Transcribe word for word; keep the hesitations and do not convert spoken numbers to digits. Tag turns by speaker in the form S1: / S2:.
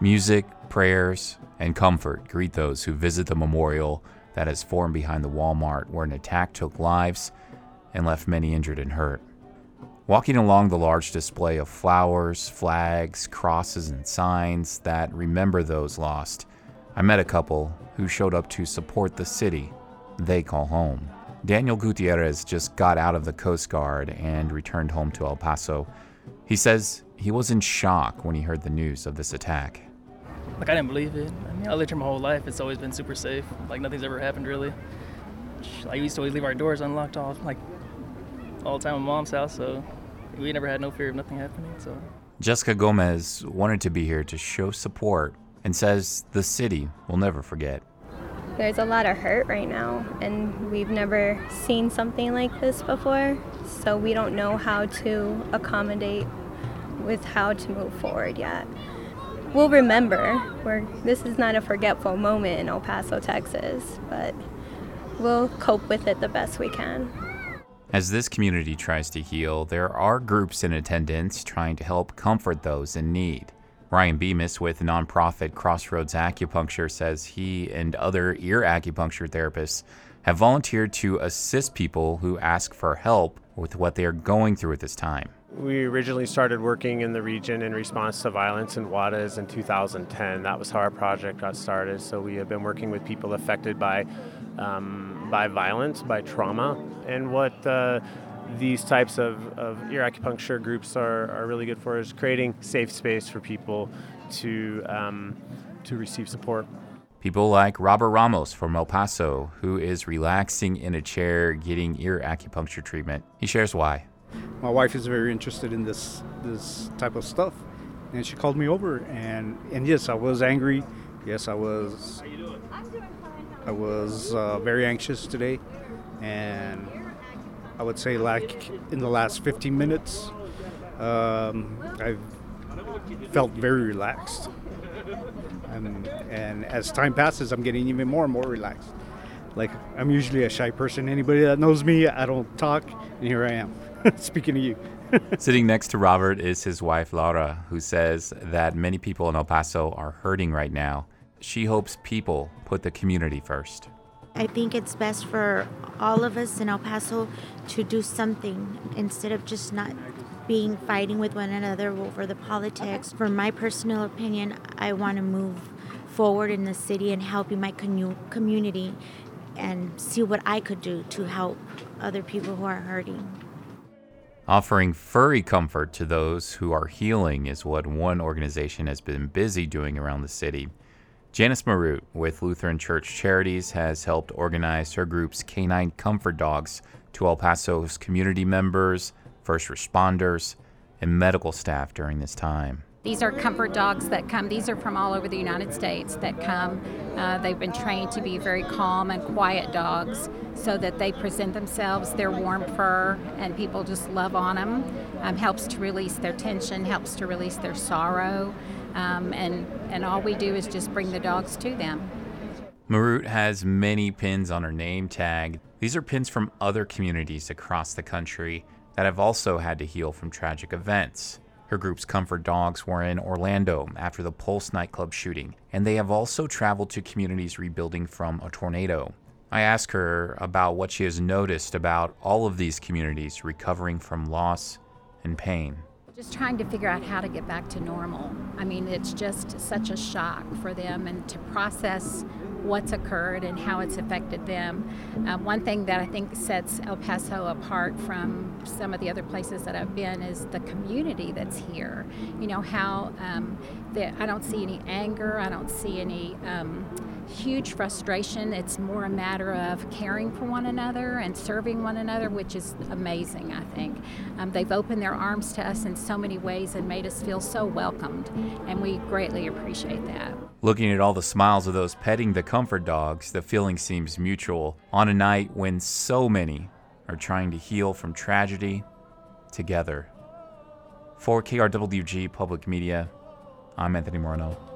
S1: Music, prayers, and comfort greet those who visit the memorial that has formed behind the Walmart where an attack took lives and left many injured and hurt. Walking along the large display of flowers, flags, crosses, and signs that remember those lost, I met a couple who showed up to support the city they call home. Daniel Gutierrez just got out of the Coast Guard and returned home to El Paso. He says he was in shock when he heard the news of this attack.
S2: Like, I didn't believe it. I mean, I lived here my whole life. It's always been super safe. Like, nothing's ever happened, really. Like, we used to always leave our doors unlocked all, like, all the time at Mom's house, so we never had no fear of nothing happening, so.
S1: Jessica Gomez wanted to be here to show support and says the city will never forget.
S3: There's a lot of hurt right now, and we've never seen something like this before, so we don't know how to accommodate with how to move forward yet. We'll remember. We're, this is not a forgetful moment in El Paso, Texas, but we'll cope with it the best we can.
S1: As this community tries to heal, there are groups in attendance trying to help comfort those in need. Ryan Bemis with nonprofit Crossroads Acupuncture says he and other ear acupuncture therapists have volunteered to assist people who ask for help with what they are going through at this time.
S4: We originally started working in the region in response to violence in Juarez in two thousand ten. That was how our project got started. So we have been working with people affected by um, by violence, by trauma, and what uh, these types of, of ear acupuncture groups are, are really good for is creating safe space for people to um, to receive support.
S1: People like Robert Ramos from El Paso, who is relaxing in a chair getting ear acupuncture treatment. He shares why.
S5: My wife is very interested in this this type of stuff, and she called me over, and, and yes, I was angry. Yes, I was I was uh, very anxious today, and I would say like in the last fifteen minutes, um, I've felt very relaxed. And, and as time passes, I'm getting even more and more relaxed. Like, I'm usually a shy person. Anybody that knows me, I don't talk, and here I am, speaking to you.
S1: Sitting next to Robert is his wife, Laura, who says that many people in El Paso are hurting right now. She hopes people put the community first.
S6: I think it's best for all of us in El Paso to do something instead of just not being fighting with one another over the politics. For my personal opinion, I want to move forward in the city and helping my commu- community and see what I could do to help other people who are hurting.
S1: Offering furry comfort to those who are healing is what one organization has been busy doing around the city. Janice Marut with Lutheran Church Charities has helped organize her group's canine comfort dogs to El Paso's community members, first responders, and medical staff during this time.
S7: These are comfort dogs that come, these are from all over the United States that come. Uh, they've been trained to be very calm and quiet dogs so that they present themselves, their warm fur, and people just love on them. Um, helps to release their tension, helps to release their sorrow, um, and, and all we do is just bring the dogs to them.
S1: Marut has many pins on her name tag. These are pins from other communities across the country that have also had to heal from tragic events. Her group's comfort dogs were in Orlando after the Pulse nightclub shooting, and they have also traveled to communities rebuilding from a tornado. I asked her about what she has noticed about all of these communities recovering from loss and pain.
S7: Just trying to figure out how to get back to normal. I mean, it's just such a shock for them, and to process what's occurred and how it's affected them. Um, one thing that I think sets El Paso apart from some of the other places that I've been is the community that's here. You know, how um, the, I don't see any anger, I don't see any um, huge frustration. It's more a matter of caring for one another and serving one another, which is amazing, I think. Um, they've opened their arms to us in so many ways and made us feel so welcomed, and we greatly appreciate that.
S1: Looking at all the smiles of those petting the comfort dogs, the feeling seems mutual on a night when so many are trying to heal from tragedy together. For K R W G Public Media, I'm Anthony Moreno.